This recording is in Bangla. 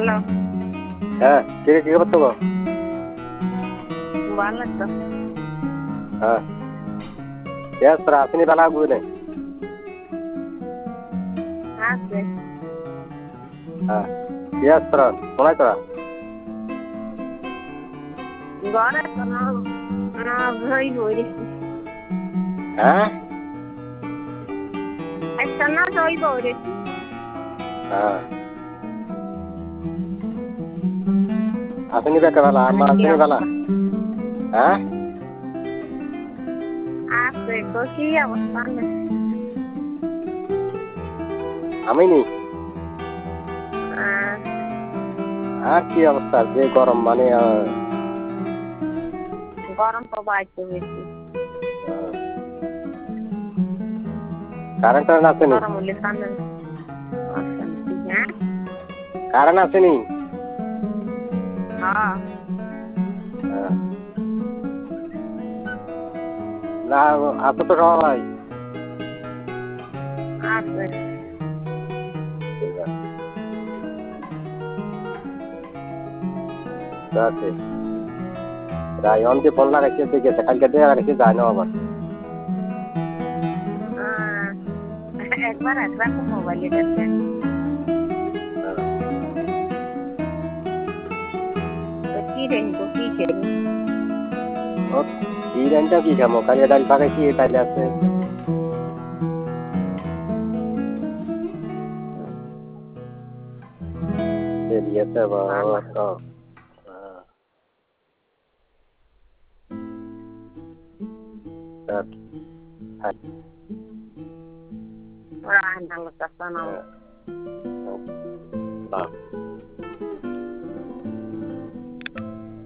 হ্যালো। হ্যাঁ, কি খবর তোমার? ভালো তো। হ্যাঁ, তোরা আসেনি বেলা বুঝলে? আছে। হ্যাঁ, তোরা শোনাই তোরা? ঘরে তো না না ভই বইরেছি। হ্যাঁ? একটা না জয় বইরেছি। হ্যাঁ। আসেনি বেলা আমার কি আসেনি বেলা? অবস্থা? হ্যাঁ? আছে তো কি অবস্থা নেই। আমি নি আহ, আর কি অবস্থা যে গরম মানে গরম তো বাড়তে বেশি। কারেন্ট আসেনি? গরম হলে কান্না অশান্তি। হ্যাঁ? কারেন্ট আসেনি? হ্যাঁ। হ্যাঁ। না আছে তো সবাই। আছে। ঠিক আছে। আছে। রায়ন দিয়ে ফোন লাগাইছে দেখেছে কালকে দিয়ে লাগাইছে যায় না আবার। আহ, একবার একরকম মোবাইলে দেখে। তো কি রেখো কি খেলি? এই রানটা কি খামো কালিয়া ডাল পাকাইছি তাইলে আছে বেরিয়েছে ভালো। বাবা রান্না করতে না। বাহ